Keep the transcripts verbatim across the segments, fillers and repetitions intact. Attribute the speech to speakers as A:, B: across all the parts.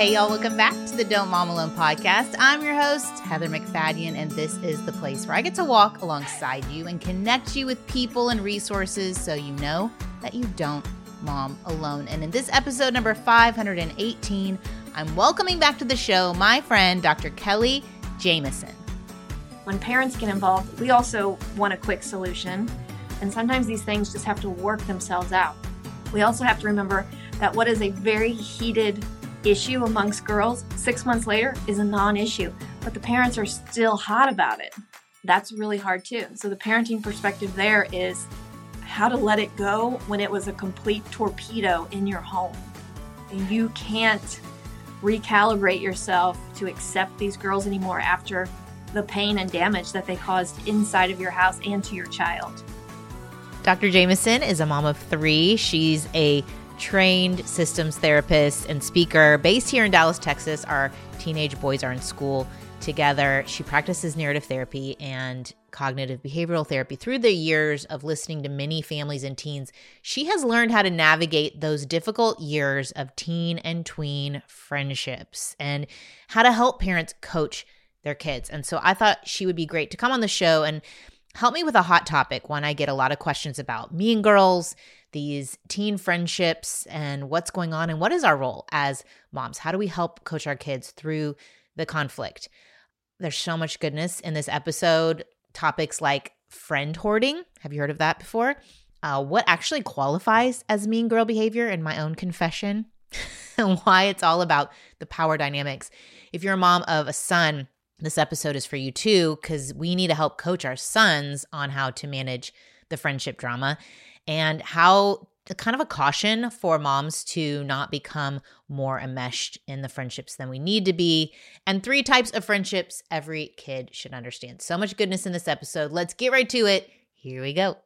A: Hey, y'all, welcome back to the Don't Mom Alone podcast. I'm your host, Heather McFadden, and this is the place where I get to walk alongside you and connect you with people and resources so you know that you don't mom alone. And in this episode number five hundred eighteen, I'm welcoming back to the show my friend, Doctor Kelly Jamieson.
B: When parents get involved, we also want a quick solution, and sometimes these things just have to work themselves out. We also have to remember that what is a very heated issue amongst girls, six months later is a non-issue, but the parents are still hot about it. That's really hard too. So the parenting perspective there is how to let it go when it was a complete torpedo in your home. And you can't recalibrate yourself to accept these girls anymore after the pain and damage that they caused inside of your house and to your child.
A: Doctor Jamieson is a mom of three. She's a trained systems therapist and speaker based here in Dallas, Texas. Our teenage boys are in school together. She practices narrative therapy and cognitive behavioral therapy. Through the years of listening to many families and teens, she has learned how to navigate those difficult years of teen and tween friendships and how to help parents coach their kids. And so I thought she would be great to come on the show and help me with a hot topic, one I get a lot of questions about: mean girls, these teen friendships, and what's going on, and what is our role as moms? How do we help coach our kids through the conflict? There's so much goodness in this episode. Topics like friend hoarding. Have you heard of that before? Uh, what actually qualifies as mean girl behavior in my own confession, and why it's all about the power dynamics. If you're a mom of a son, this episode is for you too, because we need to help coach our sons on how to manage the friendship drama and how kind of a caution for moms to not become more enmeshed in the friendships than we need to be, and three types of friendships every kid should understand. So much goodness in this episode. Let's get right to it. Here we go.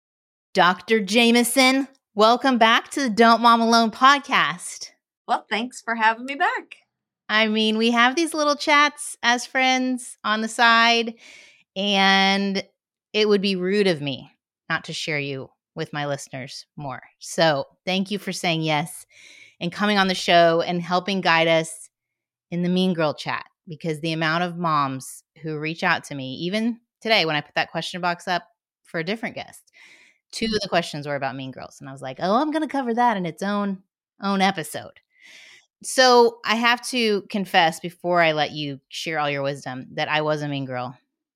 A: Doctor Jamieson, welcome back to the Don't Mom Alone podcast.
B: Well, thanks for having me back.
A: I mean, we have these little chats as friends on the side, and it would be rude of me not to share you with my listeners more. So thank you for saying yes and coming on the show and helping guide us in the mean girl chat, because the amount of moms who reach out to me, even today when I put that question box up for a different guest, two of the questions were about mean girls. And I was like, oh, I'm going to cover that in its own own episode. So I have to confess before I let you share all your wisdom that I was a mean girl.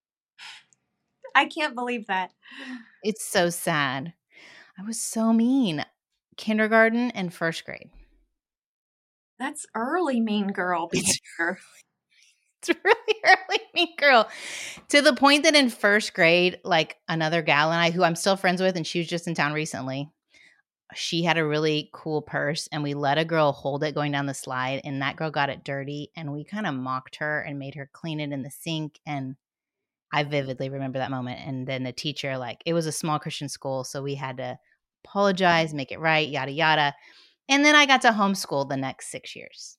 B: I can't believe that.
A: It's so sad. I was so mean. Kindergarten and first grade.
B: That's early mean girl behavior.
A: It's really early mean girl. To the point that in first grade, like another gal and I, who I'm still friends with, and she was just in town recently, she had a really cool purse, and we let a girl hold it going down the slide, and that girl got it dirty, and we kind of mocked her and made her clean it in the sink. And I vividly remember that moment. And then the teacher, like, it was a small Christian school, so we had to apologize, make it right, yada, yada. And then I got to homeschool the next six years.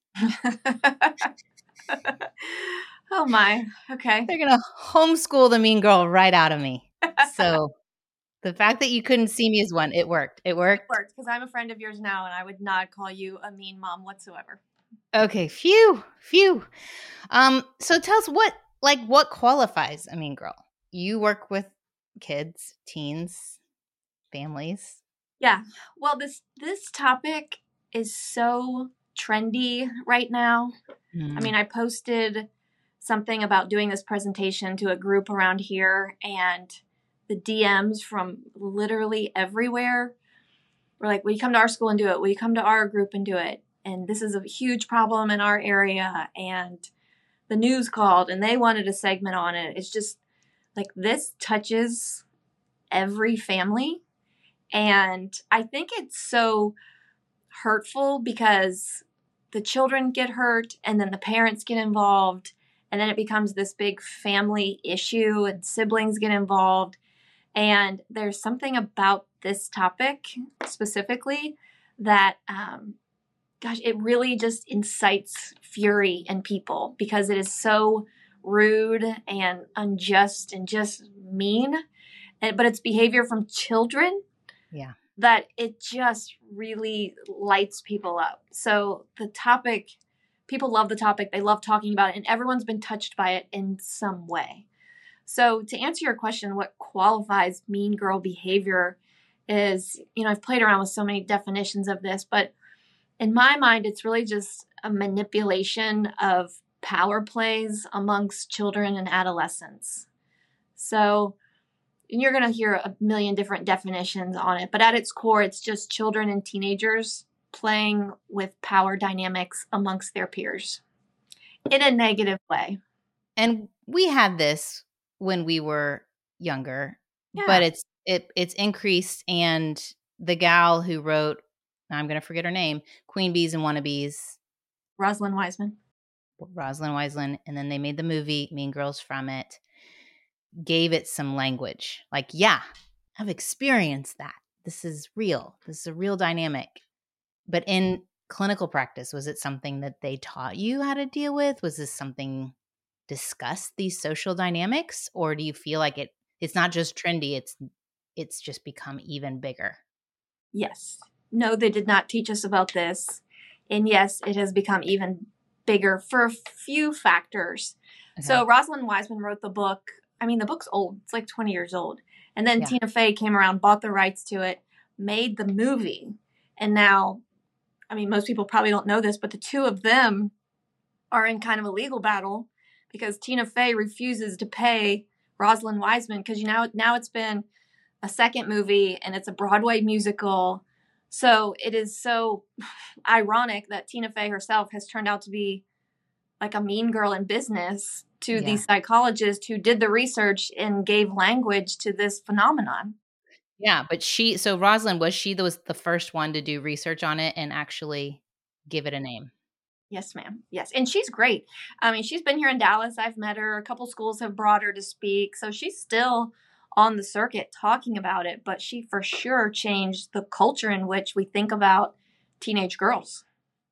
B: Oh my. Okay.
A: They're going to homeschool the mean girl right out of me. So the fact that you couldn't see me as one, it worked. It worked.
B: It worked because I'm a friend of yours now, and I would not call you a mean mom whatsoever.
A: Okay. Phew. Phew. Um, so tell us what, like, what qualifies a mean girl? You work with kids, teens, families.
B: Yeah. Well, this this topic is so trendy right now. Mm. I mean, I posted something about doing this presentation to a group around here, and the D Ms from literally everywhere were like, will you come to our school and do it? Will you come to our group and do it? And this is a huge problem in our area. And the news called and they wanted a segment on it. It's just like, this touches every family. And I think it's so hurtful because the children get hurt and then the parents get involved. And then it becomes this big family issue and siblings get involved. And there's something about this topic specifically that, um, gosh, it really just incites fury in people because it is so rude and unjust and just mean. And, but it's behavior from children.
A: Yeah.
B: That it just really lights people up. So the topic people love the topic. They love talking about it, and everyone's been touched by it in some way. So to answer your question, what qualifies mean girl behavior is, you know, I've played around with so many definitions of this, but in my mind, it's really just a manipulation of power plays amongst children and adolescents. So, and you're going to hear a million different definitions on it, but at its core, it's just children and teenagers playing with power dynamics amongst their peers in a negative way.
A: And we had this when we were younger,
B: Yeah.
A: but it's it it's increased. And the gal who wrote, I'm going to forget her name, Queen Bees and Wannabes,
B: Rosalind Wiseman.
A: Rosalind Wiseman, and then they made the movie Mean Girls from it, gave it some language. Like, yeah, I've experienced that. This is real. This is a real dynamic. But in clinical practice, was it something that they taught you how to deal with? Was this something discussed, these social dynamics? Or do you feel like it it's not just trendy, it's it's just become even bigger?
B: Yes. No, they did not teach us about this. And yes, it has become even bigger for a few factors. Okay. So Rosalind Wiseman wrote the book. I mean, the book's old. It's like twenty years old. And then yeah. Tina Fey came around, bought the rights to it, made the movie. And now, I mean, most people probably don't know this, but the two of them are in kind of a legal battle because Tina Fey refuses to pay Rosalind Wiseman because you know now it's been a second movie and it's a Broadway musical. So it is so ironic that Tina Fey herself has turned out to be like a mean girl in business to yeah. these psychologists who did the research and gave language to this phenomenon.
A: Yeah, but she, so Rosalind, was she the, was the first one to do research on it and actually give it a name?
B: Yes, ma'am. Yes. And she's great. I mean, she's been here in Dallas. I've met her. A couple schools have brought her to speak. So she's still on the circuit talking about it, but she for sure changed the culture in which we think about teenage girls.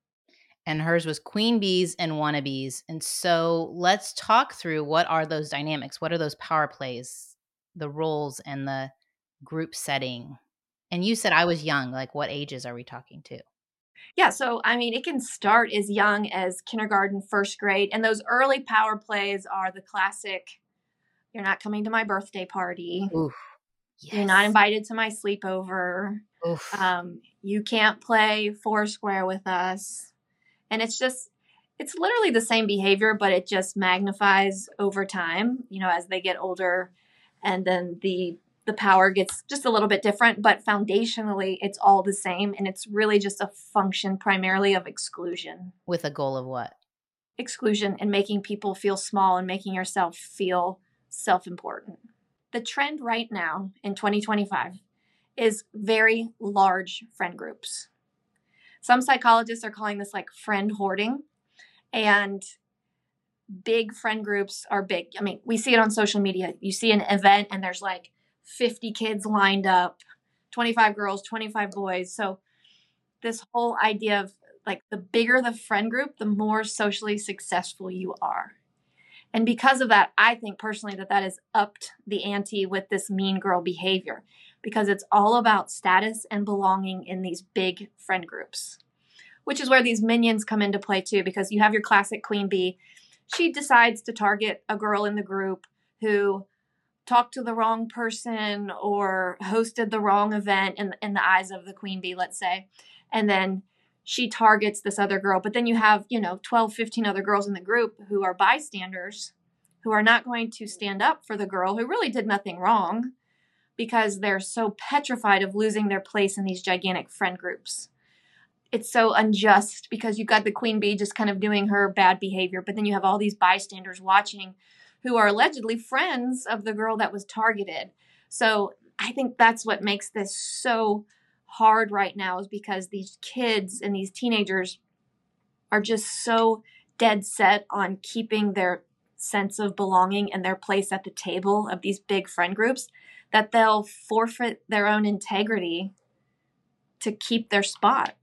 A: And hers was Queen Bees and Wannabes. And so let's talk through what are those dynamics? What are those power plays, the roles and the group setting? And you said I was young. Like, what ages are we talking to?
B: Yeah, so I mean, it can start as young as kindergarten, first grade. And those early power plays are the classic, you're not coming to my birthday party.
A: Oof. Yes.
B: You're not invited to my sleepover.
A: Oof.
B: Um, you can't play Foursquare with us. And it's just, it's literally the same behavior, but it just magnifies over time, you know, as they get older. And then the the power gets just a little bit different, but foundationally it's all the same. And it's really just a function primarily of exclusion.
A: With a goal of what?
B: Exclusion and making people feel small and making yourself feel self-important. The trend right now in twenty twenty-five is very large friend groups. Some psychologists are calling this like friend hoarding, and big friend groups are big. I mean, we see it on social media. You see an event and there's like fifty kids lined up, twenty-five girls, twenty-five boys. So this whole idea of like the bigger the friend group, the more socially successful you are. And because of that, I think personally that that has upped the ante with this mean girl behavior, because it's all about status and belonging in these big friend groups, which is where these minions come into play too, because you have your classic queen bee. She decides to target a girl in the group who talked to the wrong person or hosted the wrong event in, in the eyes of the queen bee, let's say. And then she targets this other girl. But then you have, you know, twelve, fifteen other girls in the group who are bystanders, who are not going to stand up for the girl who really did nothing wrong, because they're so petrified of losing their place in these gigantic friend groups. It's so unjust because you've got the queen bee just kind of doing her bad behavior, but then you have all these bystanders watching who are allegedly friends of the girl that was targeted. So I think that's what makes this so hard right now, is because these kids and these teenagers are just so dead set on keeping their sense of belonging and their place at the table of these big friend groups that they'll forfeit their own integrity to keep their spot.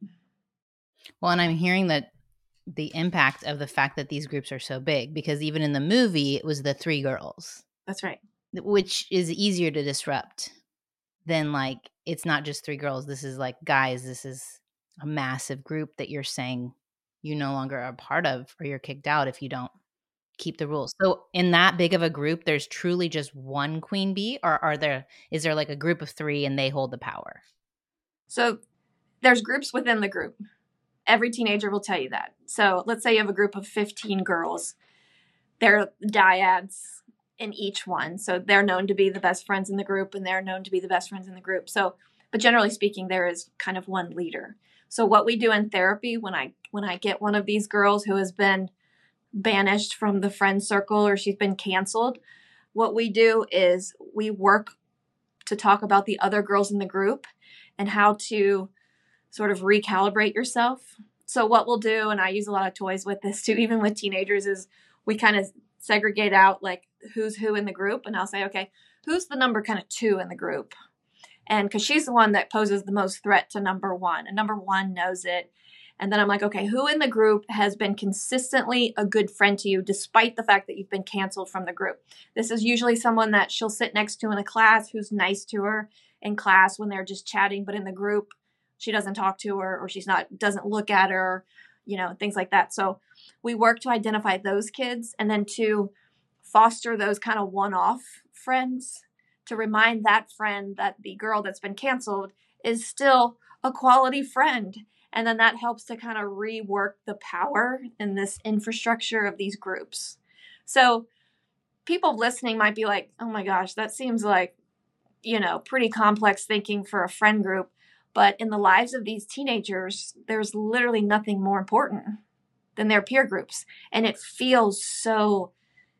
A: Well, and I'm hearing that the impact of the fact that these groups are so big, because even in the movie, it was the three girls.
B: That's right.
A: Which is easier to disrupt than like, it's not just three girls. This is like, guys, this is a massive group that you're saying you no longer are a part of, or you're kicked out if you don't keep the rules. So in that big of a group, there's truly just one queen bee, or are there, is there like a group of three and they hold the power?
B: So there's groups within the group. Every teenager will tell you that. So let's say you have a group of fifteen girls. There are dyads in each one. So they're known to be the best friends in the group, and they're known to be the best friends in the group. So, but generally speaking, there is kind of one leader. So what we do in therapy, when I when I get one of these girls who has been banished from the friend circle or she's been canceled, what we do is we work to talk about the other girls in the group and how to sort of recalibrate yourself. So what we'll do, and I use a lot of toys with this too, even with teenagers, is we kind of segregate out like who's who in the group. And I'll say, okay, who's the number kind of two in the group? And because she's the one that poses the most threat to number one, and number one knows it. And then I'm like, okay, who in the group has been consistently a good friend to you despite the fact that you've been canceled from the group? This is usually someone that she'll sit next to in a class who's nice to her in class when they're just chatting, but in the group, she doesn't talk to her, or she's not, doesn't look at her, you know, things like that. So we work to identify those kids and then to foster those kind of one-off friends, to remind that friend that the girl that's been canceled is still a quality friend. And then that helps to kind of rework the power in this infrastructure of these groups. So people listening might be like, oh my gosh, that seems like, you know, pretty complex thinking for a friend group. But in the lives of these teenagers, there's literally nothing more important than their peer groups. And it feels so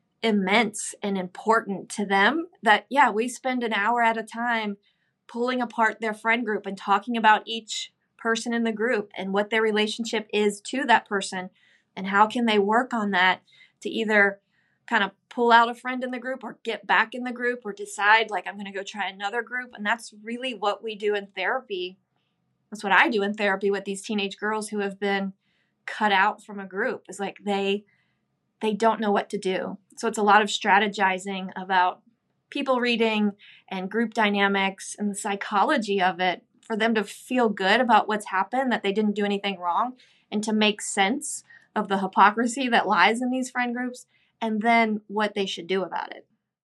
B: immense and important to them that, yeah, we spend an hour at a time pulling apart their friend group and talking about each person in the group and what their relationship is to that person and how can they work on that to either kind of pull out a friend in the group or get back in the group or decide like I'm going to go try another group. And that's really what we do in therapy. That's what I do in therapy with these teenage girls who have been cut out from a group. Is like they they don't know what to do. So it's a lot of strategizing about people reading and group dynamics and the psychology of it for them to feel good about what's happened, that they didn't do anything wrong, and to make sense of the hypocrisy that lies in these friend groups, and then what they should do about it.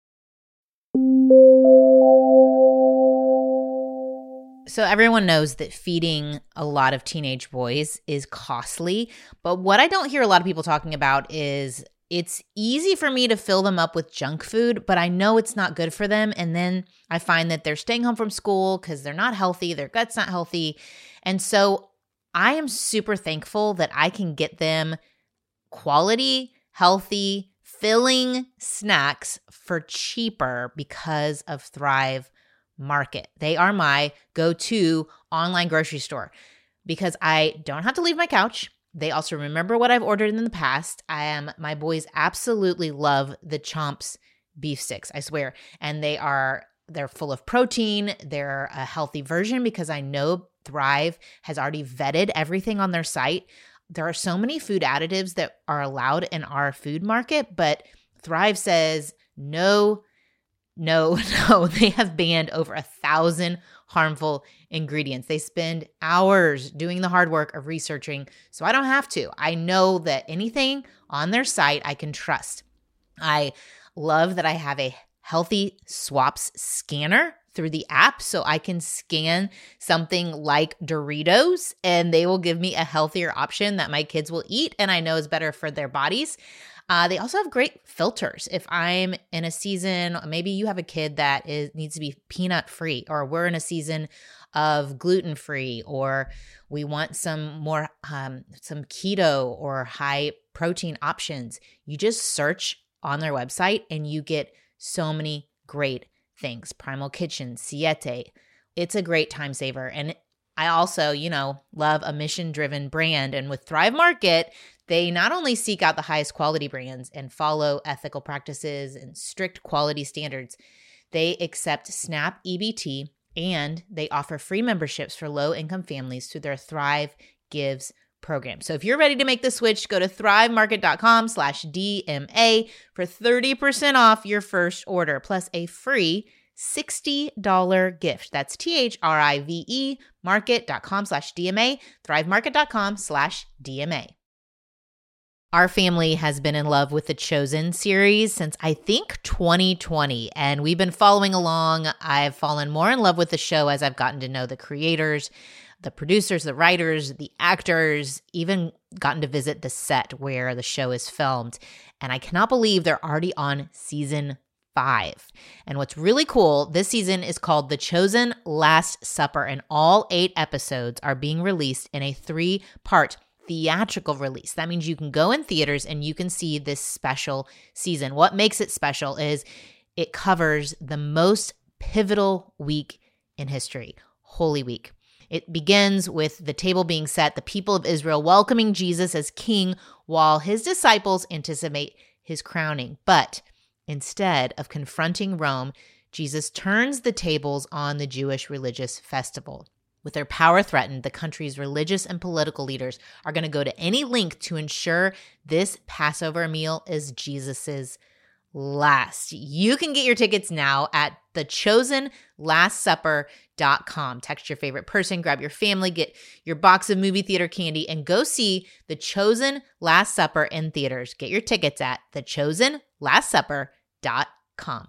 A: So everyone knows that feeding a lot of teenage boys is costly, but what I don't hear a lot of people talking about is it's easy for me to fill them up with junk food, but I know it's not good for them. And then I find that they're staying home from school because they're not healthy, their gut's not healthy. And so I am super thankful that I can get them quality, healthy, filling snacks for cheaper because of Thrive Market. They are my go-to online grocery store because I don't have to leave my couch. They also remember what I've ordered in the past. I am my boys absolutely love the Chomps beef sticks, I swear. And they are they're full of protein. They're a healthy version because I know Thrive has already vetted everything on their site. There are so many food additives that are allowed in our food market, but Thrive says no, no, no. They have banned over a thousand harmful ingredients. They spend hours doing the hard work of researching, so I don't have to. I know that anything on their site I can trust. I love that I have a Healthy Swaps scanner through the app, so I can scan something like Doritos and they will give me a healthier option that my kids will eat and I know is better for their bodies. Uh, they also have great filters. If I'm in a season, maybe you have a kid that is needs to be peanut free, or we're in a season of gluten free, or we want some more um, some keto or high protein options. You just search on their website and you get so many great things. Primal Kitchen, Siete. It's a great time saver. And I also, you know, love a mission-driven brand. And with Thrive Market, they not only seek out the highest quality brands and follow ethical practices and strict quality standards, they accept SNAP E B T and they offer free memberships for low-income families through their Thrive Gives program. So if you're ready to make the switch, go to thrivemarket.com slash DMA for thirty percent off your first order, plus a free sixty dollars gift. That's T-H-R-I-V-E market.com slash DMA, thrivemarket.com slash DMA. Our family has been in love with the Chosen series since I think twenty twenty, and we've been following along. I've fallen more in love with the show as I've gotten to know the creators, the producers, the writers, the actors, even gotten to visit the set where the show is filmed. And I cannot believe they're already on season five. And what's really cool, this season is called The Chosen Last Supper, and all eight episodes are being released in a three-part theatrical release. That means you can go in theaters and you can see this special season. What makes it special is it covers the most pivotal week in history, Holy Week. It begins with the table being set, the people of Israel welcoming Jesus as king while his disciples anticipate his crowning. But instead of confronting Rome, Jesus turns the tables on the Jewish religious festival. With their power threatened, the country's religious and political leaders are going to go to any length to ensure this Passover meal is Jesus's last. You can get your tickets now at the chosen last supper dot com. Text your favorite person, grab your family, get your box of movie theater candy, and go see The Chosen Last Supper in theaters. Get your tickets at the chosen last supper dot com.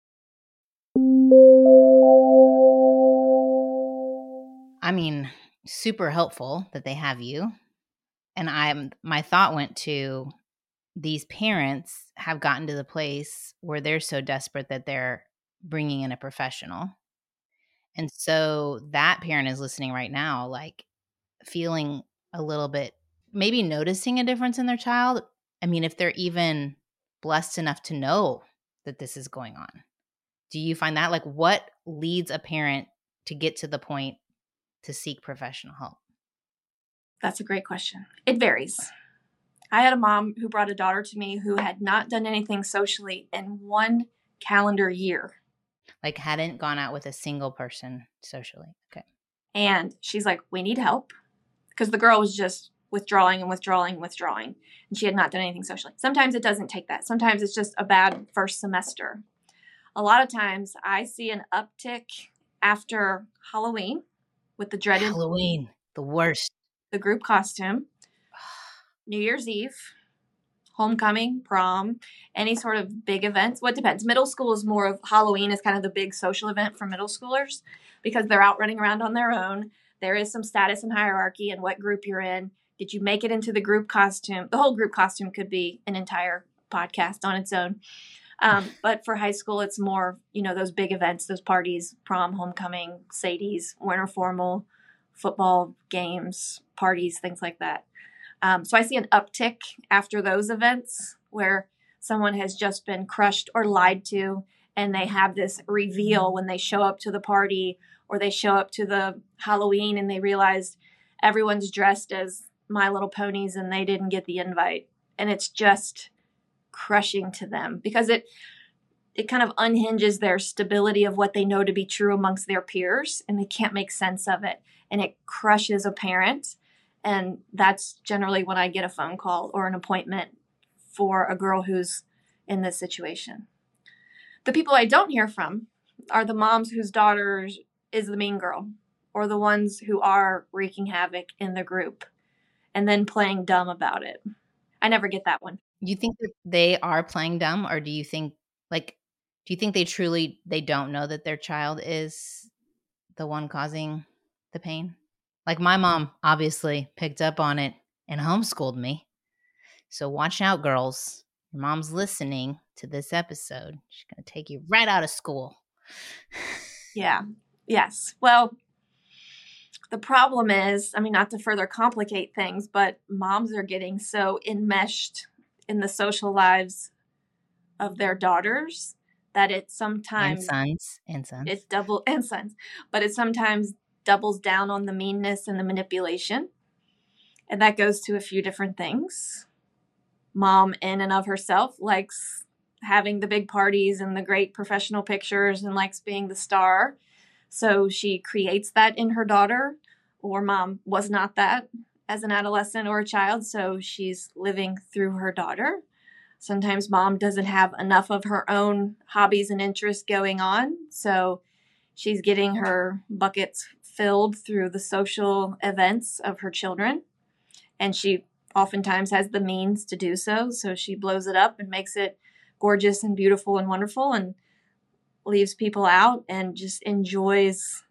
A: I mean, super helpful that they have you. And I'm my thought went to these parents have gotten to the place where they're so desperate that they're bringing in a professional. And so that parent is listening right now, like feeling a little bit, maybe noticing a difference in their child. I mean, if they're even blessed enough to know that this is going on. Do you find that? Like, what leads a parent to get to the point to seek professional help?
B: That's a great question. It varies. I had a mom who brought a daughter to me who had not done anything socially in one calendar year.
A: Like hadn't gone out with a single person socially. Okay.
B: And she's like, we need help. Because the girl was just withdrawing and withdrawing and withdrawing. And she had not done anything socially. Sometimes it doesn't take that. Sometimes it's just a bad first semester. A lot of times I see an uptick after Halloween with the dreaded
A: Halloween, the worst.
B: The group costume, New Year's Eve, homecoming, prom, any sort of big events. What depends. Middle school is more of Halloween is kind of the big social event for middle schoolers because they're out running around on their own. There is some status and hierarchy in what group you're in. Did you make it into the group costume? The whole group costume could be an entire podcast on its own. Um, but for high school, it's more, you know, those big events, those parties, prom, homecoming, Sadie's, winter formal, football games, parties, things like that. Um, so I see an uptick after those events where someone has just been crushed or lied to, and they have this reveal when they show up to the party or they show up to the Halloween and they realize everyone's dressed as My Little Ponies and they didn't get the invite. And it's just crushing to them because it it kind of unhinges their stability of what they know to be true amongst their peers, and they can't make sense of it. And it crushes a parent. And that's generally when I get a phone call or an appointment for a girl who's in this situation. The people I don't hear from are the moms whose daughter is the mean girl, or the ones who are wreaking havoc in the group and then playing dumb about it. I never get that one.
A: You think that they are playing dumb, or do you think like do you think they truly they don't know that their child is the one causing the pain? Like my mom obviously picked up on it and homeschooled me. So watch out, girls. Your mom's listening to this episode. She's going to take you right out of school.
B: Yeah. Yes. Well, the problem is, I mean, not to further complicate things, but moms are getting so enmeshed in the social lives of their daughters that it sometimes
A: and sons and sons
B: it's double and sons, but it sometimes doubles down on the meanness and the manipulation, and that goes to a few different things. Mom, in and of herself, likes having the big parties and the great professional pictures and likes being the star, so she creates that in her daughter. Or mom was not that as an adolescent or a child, so she's living through her daughter. Sometimes mom doesn't have enough of her own hobbies and interests going on, so she's getting her buckets filled through the social events of her children, and she oftentimes has the means to do so. So she blows it up and makes it gorgeous and beautiful and wonderful and leaves people out and just enjoys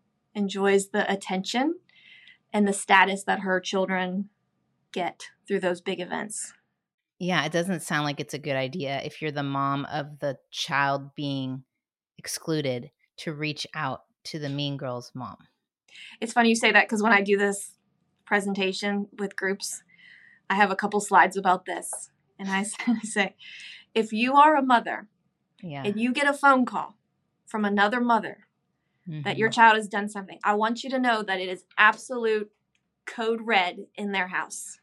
B: enjoys the attention and the status that her children get through those big events.
A: Yeah, it doesn't sound like it's a good idea if you're the mom of the child being excluded to reach out to the mean girl's mom.
B: It's funny you say that because when I do this presentation with groups, I have a couple slides about this. And I say, if you are a mother
A: yeah.
B: and you get a phone call from another mother mm-hmm. that your child has done something, I want you to know that it is absolute code red in their house.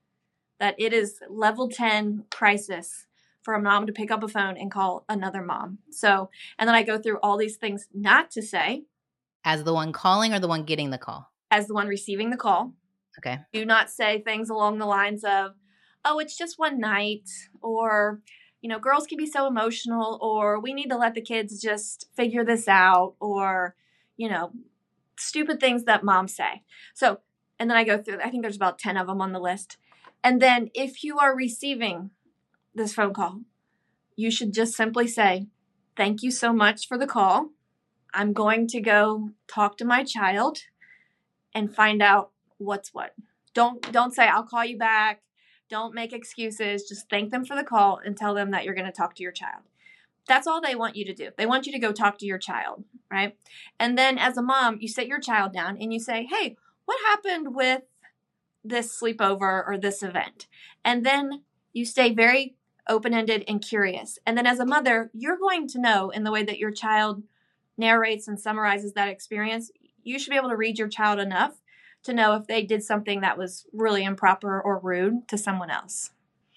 B: That it is level ten crisis for a mom to pick up a phone and call another mom. So, and then I go through all these things not to say.
A: As the one calling or the one getting the call?
B: As the one receiving the call.
A: Okay.
B: Do not say things along the lines of, oh, it's just one night, or, you know, girls can be so emotional, or we need to let the kids just figure this out, or, you know, stupid things that moms say. So, and then I go through, I think there's about ten of them on the list. And then if you are receiving this phone call, you should just simply say, thank you so much for the call. I'm going to go talk to my child and find out what's what. Don't don't say, I'll call you back. Don't make excuses. Just thank them for the call and tell them that you're going to talk to your child. That's all they want you to do. They want you to go talk to your child, right? And then as a mom, you sit your child down and you say, hey, what happened with this sleepover or this event? And then you stay very open-ended and curious. And then as a mother, you're going to know in the way that your child narrates and summarizes that experience, you should be able to read your child enough to know if they did something that was really improper or rude to someone else.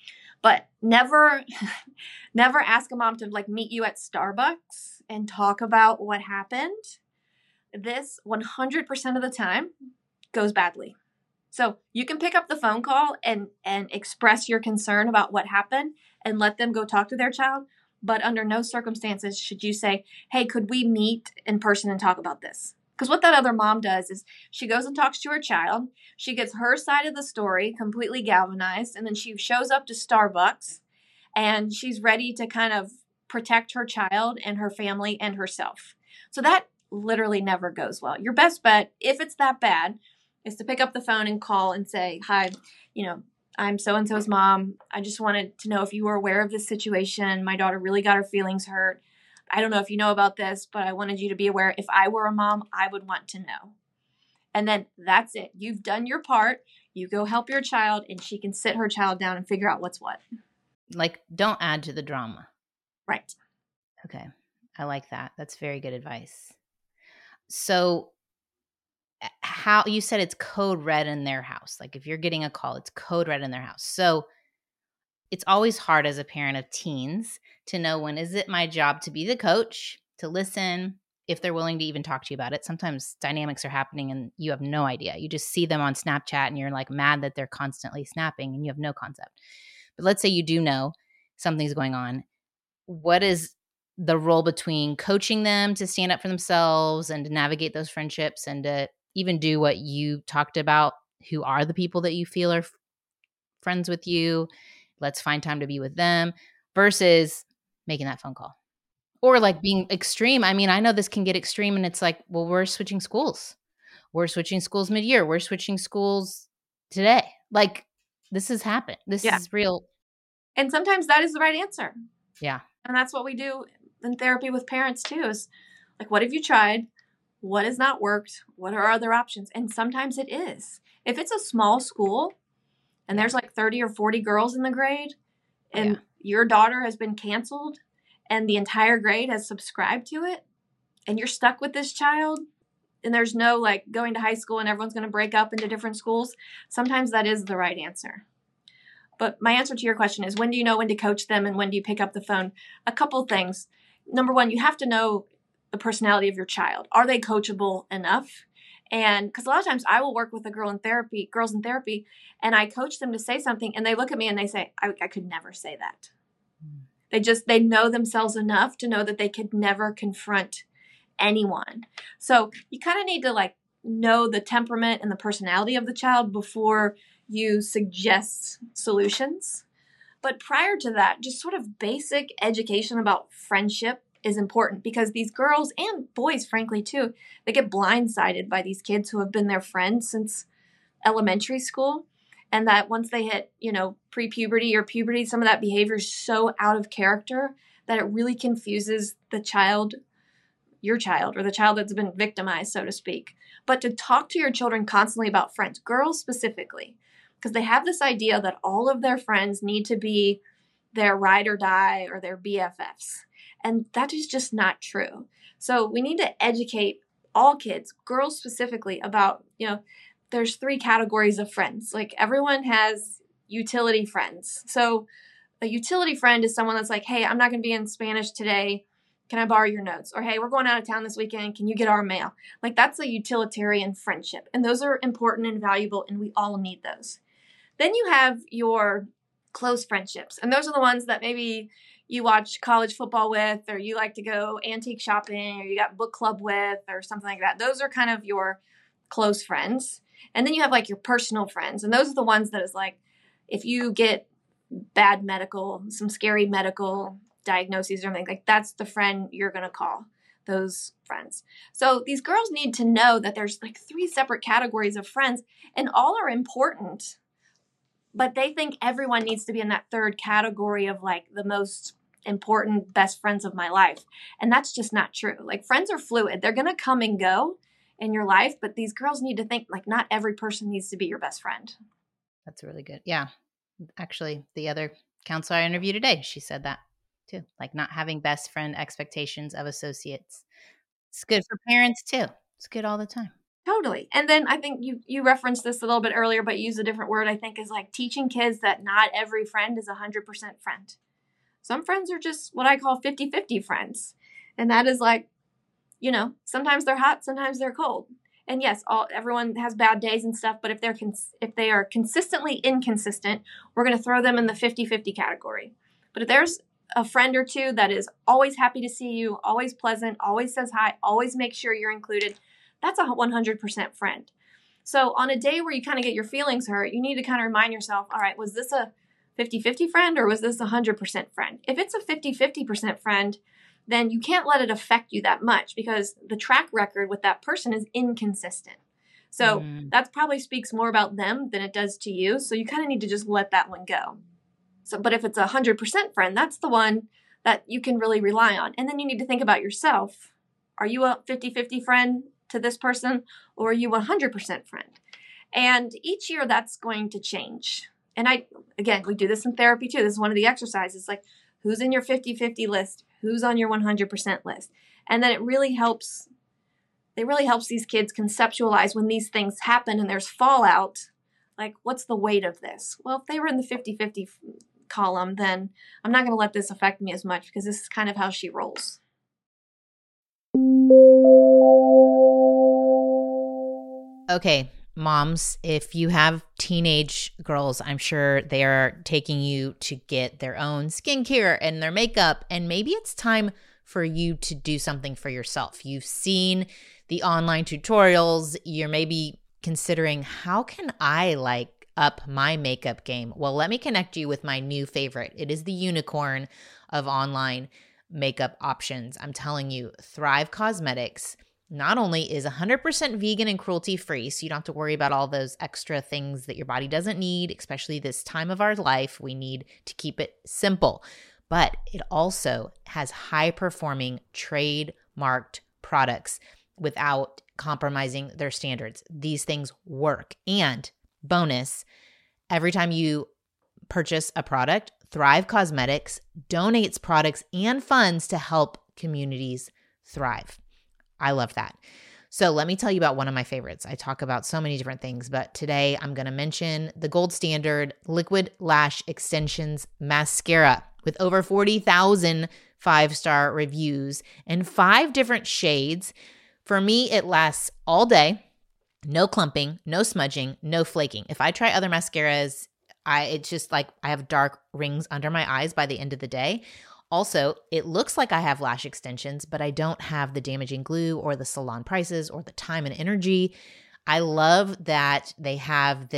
B: But never, never ask a mom to like meet you at Starbucks and talk about what happened. This one hundred percent of the time goes badly. So you can pick up the phone call and, and express your concern about what happened and let them go talk to their child. But under no circumstances should you say, hey, could we meet in person and talk about this? Because what that other mom does is she goes and talks to her child. She gets her side of the story completely galvanized. And then she shows up to Starbucks and she's ready to kind of protect her child and her family and herself. So that literally never goes well. Your best bet, if it's that bad, is to pick up the phone and call and say, hi, you know, I'm so-and-so's mom. I just wanted to know if you were aware of this situation. My daughter really got her feelings hurt. I don't know if you know about this, but I wanted you to be aware. If I were a mom, I would want to know. And then that's it. You've done your part. You go help your child and she can sit her child down and figure out what's what.
A: Like, don't add to the drama.
B: Right.
A: Okay. I like that. That's very good advice. So how you said it's code red in their house. Like if you're getting a call, it's code red in their house. So it's always hard as a parent of teens to know when is it my job to be the coach, to listen, if they're willing to even talk to you about it. Sometimes dynamics are happening and you have no idea. You just see them on Snapchat and you're like mad that they're constantly snapping and you have no concept. But let's say you do know something's going on. What is the role between coaching them to stand up for themselves and to navigate those friendships and to even do what you talked about, who are the people that you feel are f- friends with you? Let's find time to be with them versus making that phone call. Or like being extreme. I mean, I know this can get extreme and it's like, well, we're switching schools. We're switching schools mid-year. We're switching schools today. Like this has happened. This yeah. is real.
B: And sometimes that is the right answer.
A: Yeah.
B: And that's what we do in therapy with parents too, is like, what have you tried? What has not worked? What are other options? And sometimes it is. If it's a small school and there's like thirty or forty girls in the grade and yeah. your daughter has been canceled and the entire grade has subscribed to it and you're stuck with this child and there's no like going to high school and everyone's going to break up into different schools, sometimes that is the right answer. But my answer to your question is, when do you know when to coach them and when do you pick up the phone? A couple things. Number one, you have to know the personality of your child. Are they coachable enough? And because a lot of times I will work with a girl in therapy, girls in therapy, and I coach them to say something and they look at me and they say, I, I could never say that. Mm. They just, they know themselves enough to know that they could never confront anyone. So you kind of need to like know the temperament and the personality of the child before you suggest solutions. But prior to that, just sort of basic education about friendship is important because these girls and boys, frankly, too, they get blindsided by these kids who have been their friends since elementary school. And that once they hit, you know, pre-puberty or puberty, some of that behavior is so out of character that it really confuses the child, your child, or the child that's been victimized, so to speak. But to talk to your children constantly about friends, girls specifically, because they have this idea that all of their friends need to be their ride or die or their B F Fs. And that is just not true. So we need to educate all kids, girls specifically, about, you know, there's three categories of friends. Like everyone has utility friends. So a utility friend is someone that's like, hey, I'm not going to be in Spanish today. Can I borrow your notes? Or, hey, we're going out of town this weekend. Can you get our mail? Like that's a utilitarian friendship. And those are important and valuable, and we all need those. Then you have your close friendships. And those are the ones that maybe you watch college football with, or you like to go antique shopping, or you got book club with, or something like that. Those are kind of your close friends. And then you have like your personal friends. And those are the ones that is like, if you get bad medical, some scary medical diagnoses or something, like that's the friend you're going to call, those friends. So these girls need to know that there's like three separate categories of friends, and all are important. But they think everyone needs to be in that third category of like the most important best friends of my life. And that's just not true. Like friends are fluid. They're going to come and go in your life, but these girls need to think like not every person needs to be your best friend.
A: That's really good. Yeah. Actually, the other counselor I interviewed today, she said that too. Like not having best friend expectations of associates. It's good for parents too. It's good all the time.
B: Totally. And then I think you, you referenced this a little bit earlier, but use a different word, I think, is like teaching kids that not every friend is a one hundred percent friend. Some friends are just what I call fifty-fifty friends. And that is like, you know, sometimes they're hot, sometimes they're cold. And yes, all everyone has bad days and stuff, but if they're cons- if they are consistently inconsistent, we're going to throw them in the fifty-fifty category. But if there's a friend or two that is always happy to see you, always pleasant, always says hi, always makes sure you're included, that's a one hundred percent friend. So on a day where you kind of get your feelings hurt, you need to kind of remind yourself, all right, was this a fifty-fifty friend or was this a one hundred percent friend? If it's a fifty-fifty percent friend, then you can't let it affect you that much because the track record with that person is inconsistent. So mm. that probably speaks more about them than it does to you. So you kind of need to just let that one go. So, but if it's a one hundred percent friend, that's the one that you can really rely on. And then you need to think about yourself. Are you a fifty-fifty friend to this person, or are you a one hundred percent friend? And each year that's going to change. And I, again, we do this in therapy too. This is one of the exercises, like who's in your fifty-fifty list, who's on your one hundred percent list. And then it really helps, it really helps these kids conceptualize when these things happen and there's fallout, like what's the weight of this? Well, if they were in the fifty-fifty column, then I'm not going to let this affect me as much because this is kind of how she rolls.
A: Okay, moms, if you have teenage girls, I'm sure they are taking you to get their own skincare and their makeup, and maybe it's time for you to do something for yourself. You've seen the online tutorials. You're maybe considering, how can I like up my makeup game? Well, let me connect you with my new favorite. It is the unicorn of online makeup options. I'm telling you, Thrive Causemetics not only is one hundred percent vegan and cruelty-free, so you don't have to worry about all those extra things that your body doesn't need, especially this time of our life. We need to keep it simple. But it also has high-performing trade-marked products without compromising their standards. These things work. And bonus, every time you purchase a product, Thrive Causemetics donates products and funds to help communities thrive. I love that. So let me tell you about one of my favorites. I talk about so many different things, but today I'm going to mention the gold standard Liquid Lash Extensions Mascara with over forty thousand five-star reviews and five different shades. For me, it lasts all day. No clumping, no smudging, no flaking. If I try other mascaras, I it's just like I have dark rings under my eyes by the end of the day. Also, it looks like I have lash extensions, but I don't have the damaging glue or the salon prices or the time and energy. I love that they have this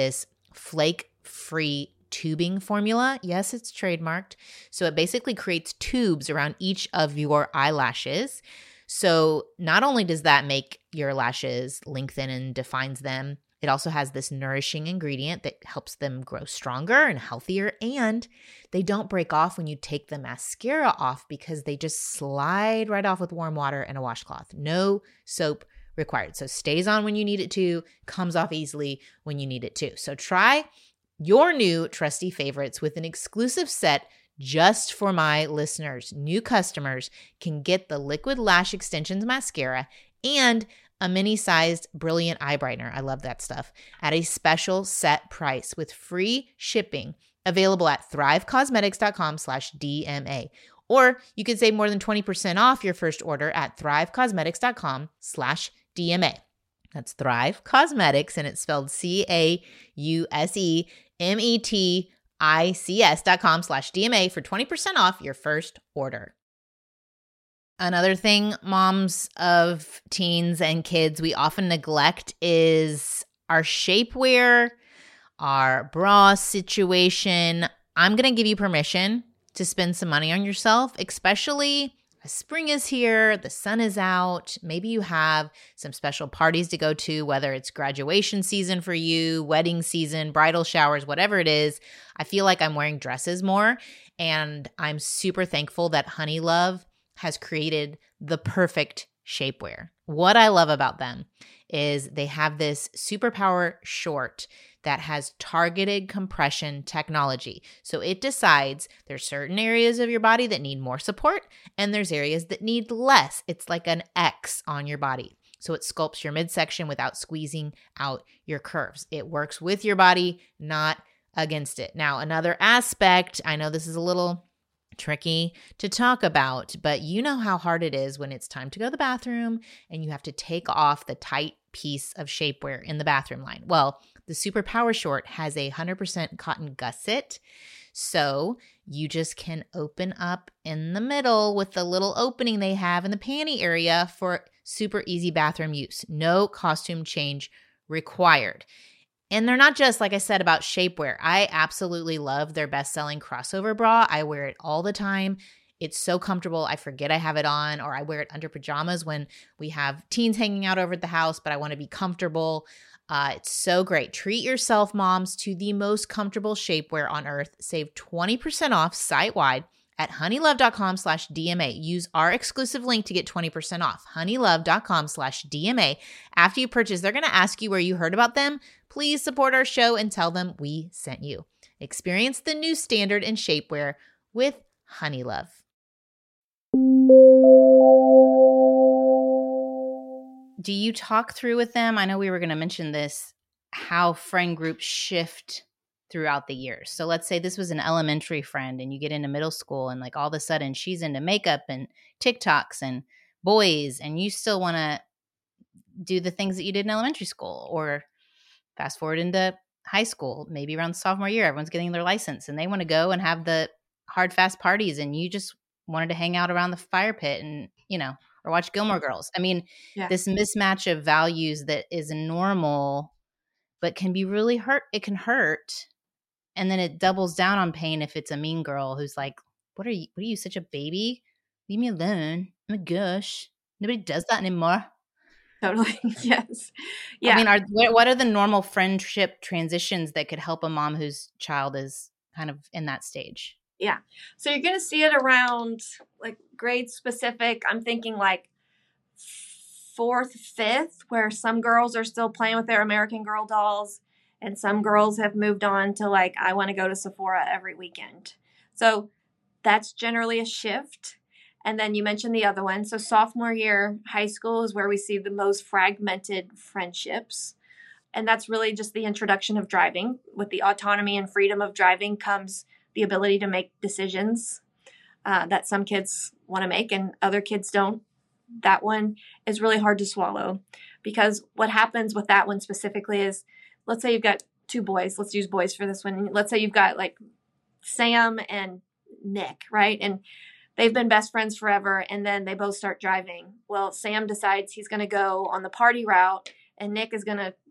A: flake-free tubing formula. Yes, it's trademarked. So it basically creates tubes around each of your eyelashes. So not only does that make your lashes lengthen and defines them, it also has this nourishing ingredient that helps them grow stronger and healthier, and they don't break off when you take the mascara off because they just slide right off with warm water and a washcloth. No soap required. So stays on when you need it to, comes off easily when you need it to. So try your new trusty favorites with an exclusive set just for my listeners. New customers can get the Liquid Lash Extensions Mascara and a mini-sized Brilliant Eye Brightener, I love that stuff, at a special set price with free shipping available at thrivecosmetics.com slash DMA. Or you can save more than twenty percent off your first order at thrivecosmetics.com slash DMA. That's Thrive Cosmetics, and it's spelled C A U S E M E T I C S dot com slash D M A for twenty percent off your first order. Another thing moms of teens and kids we often neglect is our shapewear, our bra situation. I'm going to give you permission to spend some money on yourself, especially as spring is here, the sun is out, maybe you have some special parties to go to, whether it's graduation season for you, wedding season, bridal showers, whatever it is. I feel like I'm wearing dresses more, and I'm super thankful that Honeylove has created the perfect shapewear. What I love about them is they have this Superpower short that has targeted compression technology. So it decides there's certain areas of your body that need more support and there's areas that need less. It's like an X on your body. So it sculpts your midsection without squeezing out your curves. It works with your body, not against it. Now, another aspect, I know this is a little tricky to talk about, but you know how hard it is when it's time to go to the bathroom and you have to take off the tight piece of shapewear in the bathroom line. Well, the Superpower short has a one hundred percent cotton gusset, so you just can open up in the middle with the little opening they have in the panty area for super easy bathroom use. No costume change required. And they're not just, like I said, about shapewear. I absolutely love their best-selling crossover bra. I wear it all the time. It's so comfortable. I forget I have it on, or I wear it under pajamas when we have teens hanging out over at the house, but I want to be comfortable. Uh, it's so great. Treat yourself, moms, to the most comfortable shapewear on earth. Save twenty percent off site-wide at honeylove.com slash DMA. Use our exclusive link to get twenty percent off, honeylove.com slash DMA. After you purchase, they're going to ask you where you heard about them. Please support our show and tell them we sent you. Experience the new standard in shapewear with Honeylove. Do you talk through with them? I know we were going to mention this, how friend groups shift throughout the years. So let's say this was an elementary friend and you get into middle school and like all of a sudden she's into makeup and TikToks and boys, and you still want to do the things that you did in elementary school. Or fast forward into high school, maybe around sophomore year, everyone's getting their license and they want to go and have the hard, fast parties, and you just wanted to hang out around the fire pit and, you know, or watch Gilmore Girls. I mean, yeah. This mismatch of values that is normal, but can be really hurt. It can hurt. And then it doubles down on pain if it's a mean girl who's like, what are you, what are you, such a baby? Leave me alone. Oh my gosh. Nobody does that anymore.
B: Totally. Yes. Yeah.
A: I mean, are what are the normal friendship transitions that could help a mom whose child is kind of in that stage?
B: Yeah. So you're going to see it around like grade specific. I'm thinking like fourth, fifth, where some girls are still playing with their American Girl dolls and some girls have moved on to like, I want to go to Sephora every weekend. So that's generally a shift. And then you mentioned the other one. So sophomore year, high school is where we see the most fragmented friendships. And that's really just the introduction of driving. With the autonomy and freedom of driving comes the ability to make decisions uh, that some kids want to make and other kids don't. That one is really hard to swallow, because what happens with that one specifically is, let's say you've got two boys. Let's use boys for this one. Let's say you've got like Sam and Nick, right? And they've been best friends forever, and then they both start driving. Well, Sam decides he's going to go on the party route, and Nick is going to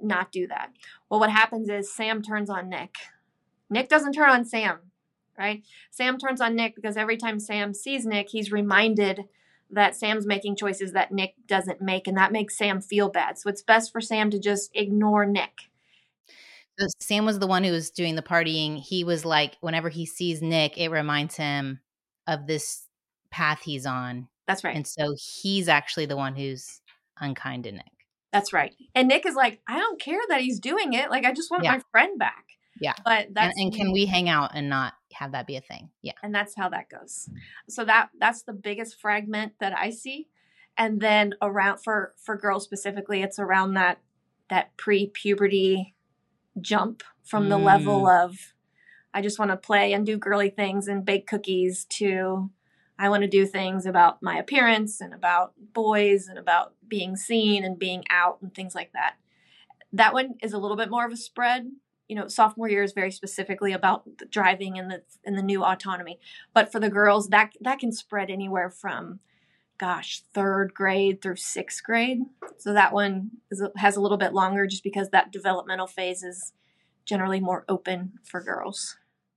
B: not do that. Well, what happens is Sam turns on Nick. Nick doesn't turn on Sam, right? Sam turns on Nick because every time Sam sees Nick, he's reminded that Sam's making choices that Nick doesn't make, and that makes Sam feel bad. So it's best for Sam to just ignore Nick.
A: So Sam was the one who was doing the partying. He was like, whenever he sees Nick, it reminds him of this path he's on.
B: That's right.
A: And so he's actually the one who's unkind to Nick.
B: That's right. And Nick is like, I don't care that he's doing it. Like, I just want
A: Yeah.
B: my friend back.
A: Yeah.
B: But that's
A: and, and can we hang out and not have that be a thing? Yeah.
B: And that's how that goes. So that that's the biggest fragment that I see. And then around for for girls specifically, it's around that that pre-puberty jump from the
A: Mm.
B: level of I just want to play and do girly things and bake cookies to I want to do things about my appearance and about boys and about being seen and being out and things like that. That one is a little bit more of a spread. You know, sophomore year is very specifically about the driving and the and the new autonomy. But for the girls, that that can spread anywhere from, gosh, third grade through sixth grade. So that one is, has a little bit longer just because that developmental phase is generally more open for girls.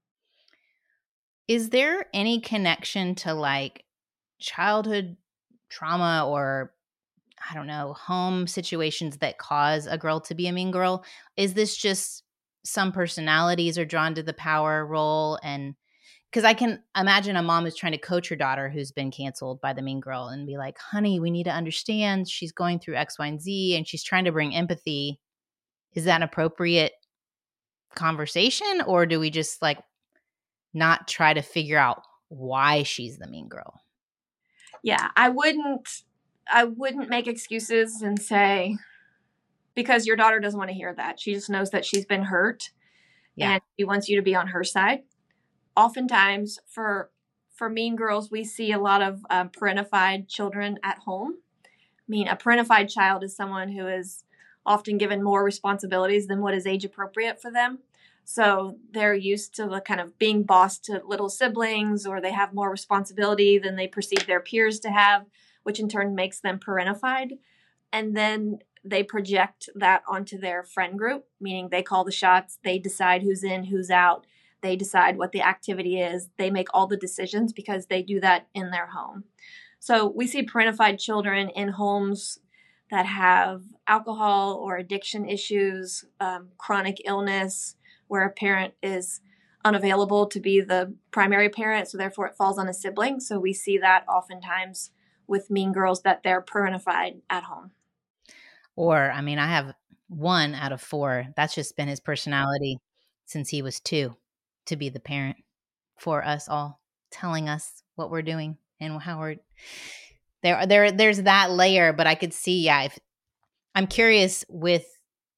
A: Is there any connection to like childhood trauma or, I don't know, home situations that cause a girl to be a mean girl? Is this just some personalities are drawn to the power role? And because I can imagine a mom is trying to coach her daughter who's been canceled by the mean girl and be like, honey, we need to understand she's going through X, Y, and Z, and she's trying to bring empathy. Is that an appropriate conversation, or do we just like not try to figure out why she's the mean girl?
B: Yeah, I wouldn't I wouldn't make excuses and say, because your daughter doesn't want to hear that. She just knows that she's been hurt
A: Yeah.
B: and she wants you to be on her side. Oftentimes for for mean girls, we see a lot of um, parentified children at home. I mean, a parentified child is someone who is often given more responsibilities than what is age appropriate for them. So they're used to the kind of being boss to little siblings, or they have more responsibility than they perceive their peers to have, which in turn makes them parentified. And then they project that onto their friend group, meaning they call the shots, they decide who's in, who's out, they decide what the activity is, they make all the decisions because they do that in their home. So we see parentified children in homes that have alcohol or addiction issues, um, chronic illness, where a parent is unavailable to be the primary parent, so therefore it falls on a sibling. So we see that oftentimes with mean girls, that they're parentified at home.
A: Or, I mean, I have one out of four. That's just been his personality since he was two, to be the parent for us all, telling us what we're doing and how we're there. There, there's that layer, but I could see, yeah. If, I'm curious with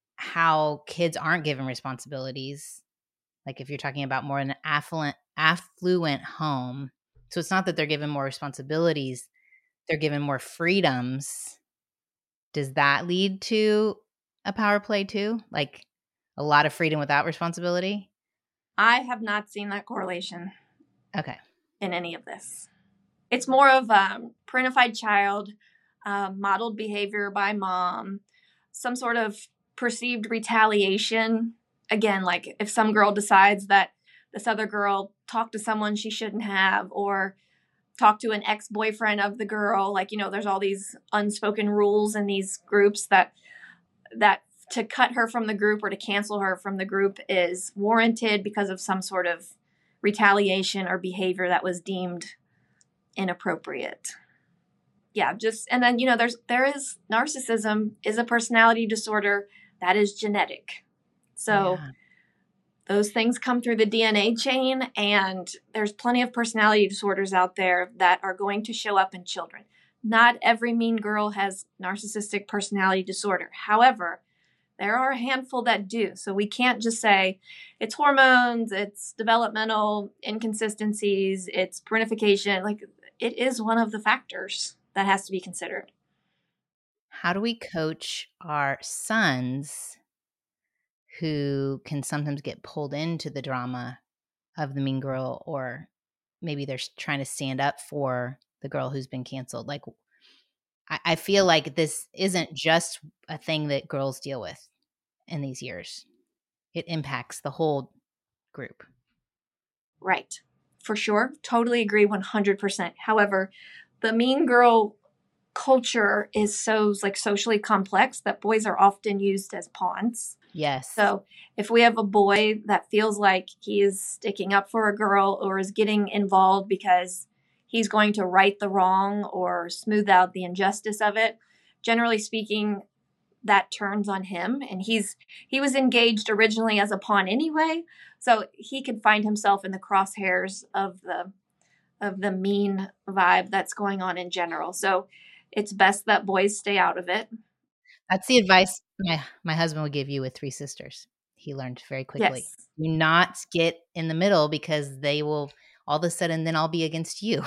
A: how kids aren't given responsibilities. Like if you're talking about more an affluent, affluent home, so it's not that they're given more responsibilities; they're given more freedoms. Does that lead to a power play too? Like a lot of freedom without responsibility?
B: I have not seen that correlation.
A: Okay.
B: In any of this. It's more of a parentified child, uh, modeled behavior by mom, some sort of perceived retaliation. Again, like if some girl decides that this other girl talked to someone she shouldn't have, or talk to an ex-boyfriend of the girl. Like, you know, there's all these unspoken rules in these groups that that to cut her from the group or to cancel her from the group is warranted because of some sort of retaliation or behavior that was deemed inappropriate. Yeah, just and then, you know, there's there is narcissism is a personality disorder that is genetic. So
A: Yeah.
B: those things come through the D N A chain, and there's plenty of personality disorders out there that are going to show up in children. Not every mean girl has narcissistic personality disorder. However, there are a handful that do. So we can't just say it's hormones, it's developmental inconsistencies, it's parentification. Like, it is one of the factors that has to be considered.
A: How do we coach our sons who can sometimes get pulled into the drama of the mean girl, or maybe they're trying to stand up for the girl who's been canceled? Like, I, I feel like this isn't just a thing that girls deal with. in these years. It impacts the whole group.
B: Right. For sure. Totally agree one hundred percent. However, the mean girl culture is so like socially complex that boys are often used as pawns.
A: Yes.
B: So if we have a boy that feels like he is sticking up for a girl or is getting involved because he's going to right the wrong or smooth out the injustice of it, generally speaking, that turns on him. And he's he was engaged originally as a pawn anyway, so he could find himself in the crosshairs of the of the mean vibe that's going on in general. So it's best that boys stay out of it.
A: That's the advice my my husband would give you with three sisters. He learned very quickly.
B: Yes.
A: Do not get in the middle because they will all of a sudden then I'll be against you.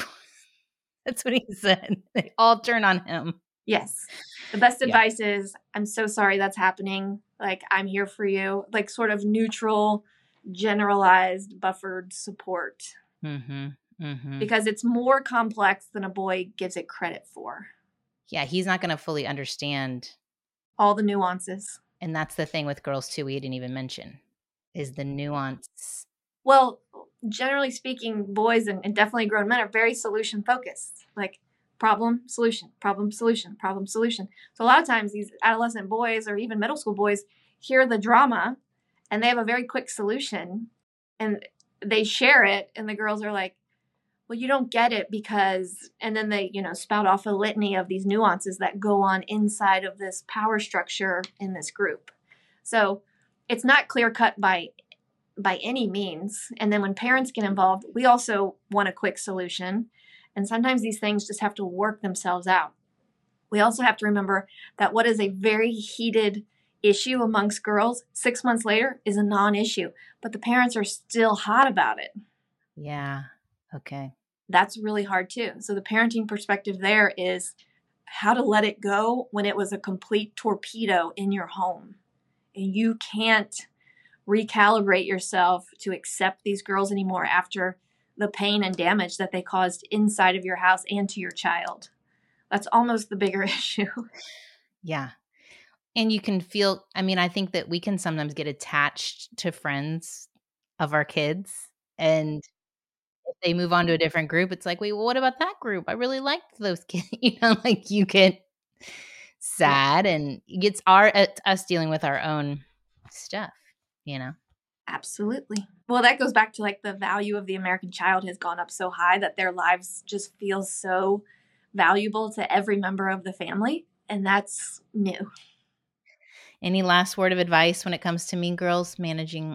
A: That's what he said. They all turn on him.
B: Yes. The best
A: Yeah.
B: advice is, I'm so sorry that's happening. Like, I'm here for you. Like, sort of neutral, generalized, buffered support.
A: Mm-hmm. Mm-hmm.
B: Because it's more complex than a boy gives it credit for.
A: Yeah, he's not going to fully understand
B: all the nuances.
A: And that's the thing with girls too, we didn't even mention, is the nuance.
B: Well, generally speaking, boys and, and definitely grown men are very solution focused. Like problem, solution, problem, solution, problem, solution. So a lot of times these adolescent boys or even middle school boys hear the drama and they have a very quick solution and they share it. And the girls are like, well, you don't get it because, and then they, you know, spout off a litany of these nuances that go on inside of this power structure in this group. So it's not clear cut by, by any means. And then when parents get involved, we also want a quick solution. And sometimes these things just have to work themselves out. We also have to remember that what is a very heated issue amongst girls, six months later is a non-issue, but the parents are still hot about it.
A: Yeah. Okay.
B: That's really hard too. So the parenting perspective there is how to let it go when it was a complete torpedo in your home. And you can't recalibrate yourself to accept these girls anymore after the pain and damage that they caused inside of your house and to your child. That's almost the bigger issue. Yeah.
A: And you can feel, I mean, I think that we can sometimes get attached to friends of our kids, and if they move on to a different group, it's like, wait, well, what about that group? I really liked those kids. You know, like you get sad, and it's our uh, us dealing with our own stuff, you know?
B: Absolutely. Well, that goes back to like the value of the American child has gone up so high that their lives just feel so valuable to every member of the family. And that's new.
A: Any last word of advice when it comes to Mean Girls, managing,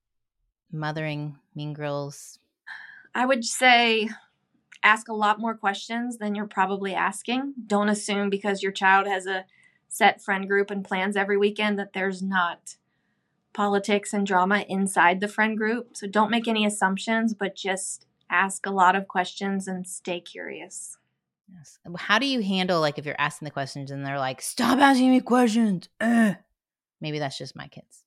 A: mothering Mean Girls?
B: I would say ask a lot more questions than you're probably asking. Don't assume because your child has a set friend group and plans every weekend that there's not politics and drama inside the friend group. So don't make any assumptions, but just ask a lot of questions and stay curious.
A: Yes. How do you handle, like, if you're asking the questions and they're like, stop asking me questions? Uh. Maybe that's just my kids.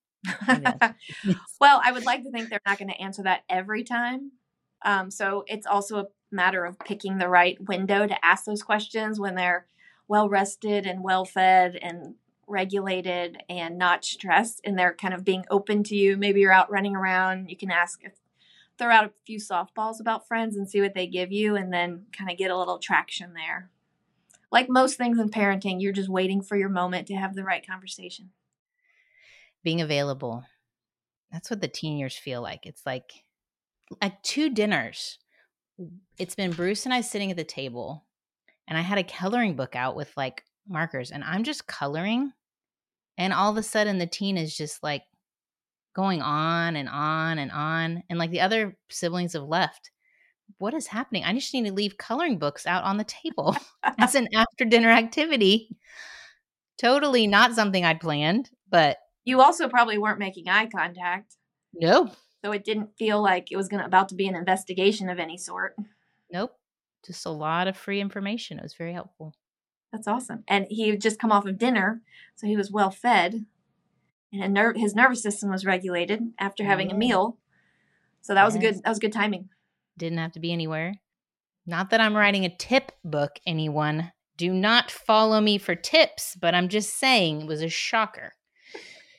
B: Well, I would like to think they're not going to answer that every time. Um, so it's also a matter of picking the right window to ask those questions when they're well rested and well fed and regulated and not stressed, and they're kind of being open to you. Maybe you're out running around. You can ask, if, throw out a few softballs about friends and see what they give you, and then kind of get a little traction there. Like most things in parenting, you're just waiting for your moment to have the right conversation.
A: Being available. That's what the teen years feel like. It's like, like two dinners. It's been Bruce and I sitting at the table, and I had a coloring book out with like markers, and I'm just coloring. And all of a sudden the teen is just like going on and on and on. And like the other siblings have left. What is happening? I just need to leave coloring books out on the table as an after dinner activity. Totally not something I'd planned, but.
B: You also probably weren't making eye contact.
A: Nope.
B: So it didn't feel like it was gonna about to be an investigation of any sort.
A: Nope. Just a lot of free information. It was very helpful.
B: That's awesome. And he had just come off of dinner, so he was well fed. And ner- his nervous system was regulated after having
A: yeah.
B: a meal. So that
A: yes.
B: was a good that was good timing.
A: Didn't have to be anywhere. Not that I'm writing a tip book, anyone. Do not follow me for tips, but I'm just saying it was a shocker.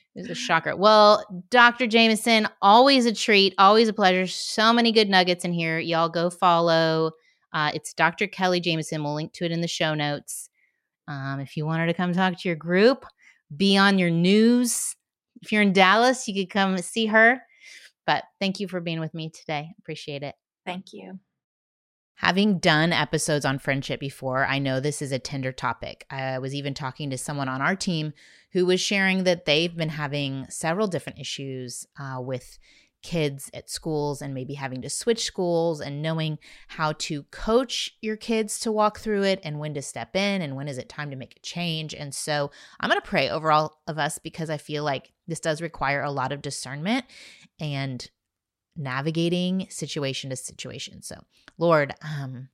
A: It was a shocker. Well, Doctor Jameson, always a treat, always a pleasure. So many good nuggets in here. Y'all go follow. Uh, it's Doctor Kelly Jameson. We'll link to it in the show notes. Um, if you want her to come talk to your group, be on your news. If you're in Dallas, you could come see her. But thank you for being with me today. Appreciate it.
B: Thank you.
A: Having done episodes on friendship before, I know this is a tender topic. I was even talking to someone on our team who was sharing that they've been having several different issues uh, with kids at schools and maybe having to switch schools and knowing how to coach your kids to walk through it and when to step in and when is it time to make a change. And so I'm going to pray over all of us because I feel like this does require a lot of discernment and navigating situation to situation. So Lord, um,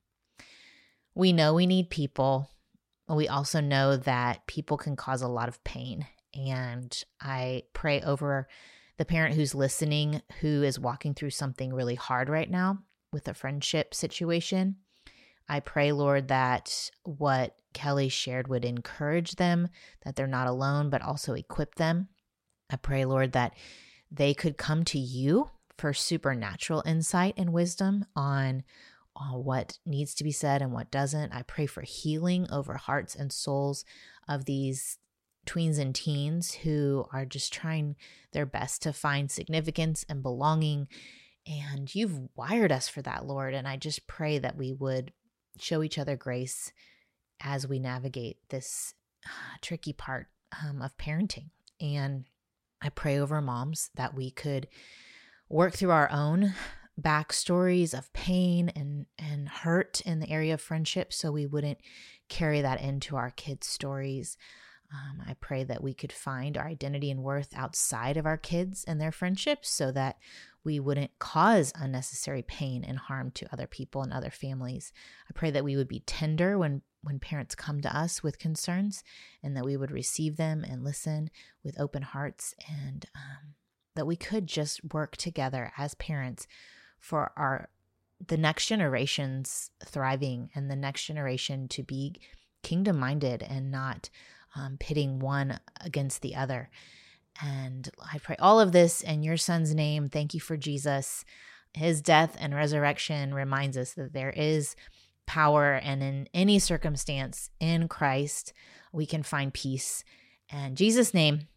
A: we know we need people. We also know that people can cause a lot of pain. And I pray over the parent who's listening, who is walking through something really hard right now with a friendship situation. I pray, Lord, that what Kelly shared would encourage them, that they're not alone, but also equip them. I pray, Lord, that they could come to you for supernatural insight and wisdom on uh, what needs to be said and what doesn't. I pray for healing over hearts and souls of these tweens and teens who are just trying their best to find significance and belonging. And you've wired us for that, Lord. And I just pray that we would show each other grace as we navigate this uh, tricky part um, of parenting. And I pray over moms that we could work through our own backstories of pain and, and hurt in the area of friendship so we wouldn't carry that into our kids' stories. Um, I pray that we could find our identity and worth outside of our kids and their friendships so that we wouldn't cause unnecessary pain and harm to other people and other families. I pray that we would be tender when, when parents come to us with concerns and that we would receive them and listen with open hearts and um, that we could just work together as parents for our the next generation's thriving and the next generation to be kingdom-minded and not um, pitting one against the other. And I pray all of this in your son's name. Thank you for Jesus. His death and resurrection reminds us that there is power, and in any circumstance in Christ, we can find peace. In Jesus' name,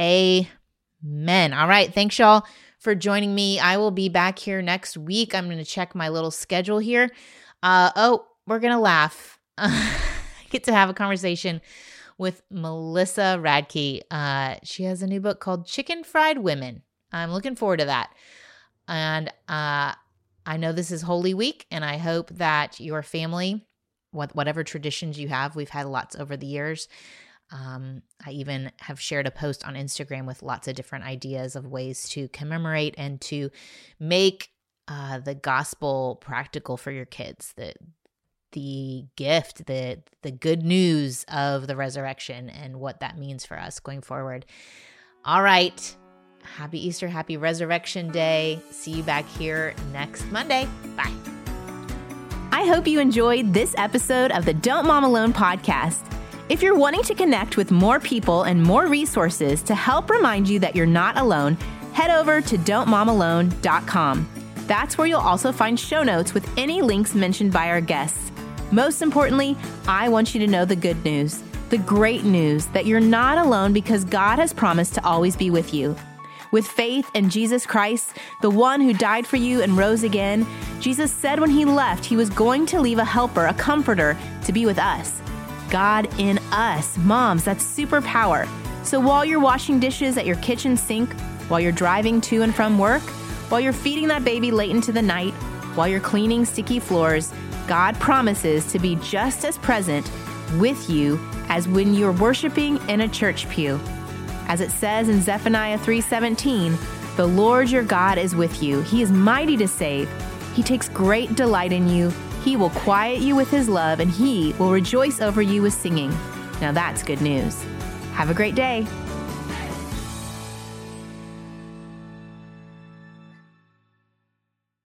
A: amen. All right. Thanks, y'all, for joining me. I will be back here next week. I'm going to check my little schedule here. Uh, oh, we're going to laugh. I get to have a conversation with Melissa Radke. Uh, she has a new book called Chicken Fried Women. I'm looking forward to that. And uh, I know this is Holy Week, and I hope that your family, what, whatever traditions you have, we've had lots over the years. Um, I even have shared a post on Instagram with lots of different ideas of ways to commemorate and to make uh, the gospel practical for your kids. The the gift, the the good news of the resurrection and what that means for us going forward. All right. Happy Easter, happy Resurrection Day. See you back here next Monday. Bye.
C: I hope you enjoyed this episode of the Don't Mom Alone podcast. If you're wanting to connect with more people and more resources to help remind you that you're not alone, head over to don't mom alone dot com. That's where you'll also find show notes with any links mentioned by our guests. Most importantly, I want you to know the good news, the great news that you're not alone because God has promised to always be with you. With faith in Jesus Christ, the one who died for you and rose again, Jesus said when he left, he was going to leave a helper, a comforter, to be with us. God in us. Moms, that's superpower. So while you're washing dishes at your kitchen sink, while you're driving to and from work, while you're feeding that baby late into the night, while you're cleaning sticky floors, God promises to be just as present with you as when you're worshiping in a church pew. As it says in Zephaniah three seventeen, the Lord your God is with you. He is mighty to save. He takes great delight in you. He will quiet you with his love, and he will rejoice over you with singing. Now that's good news. Have a great day.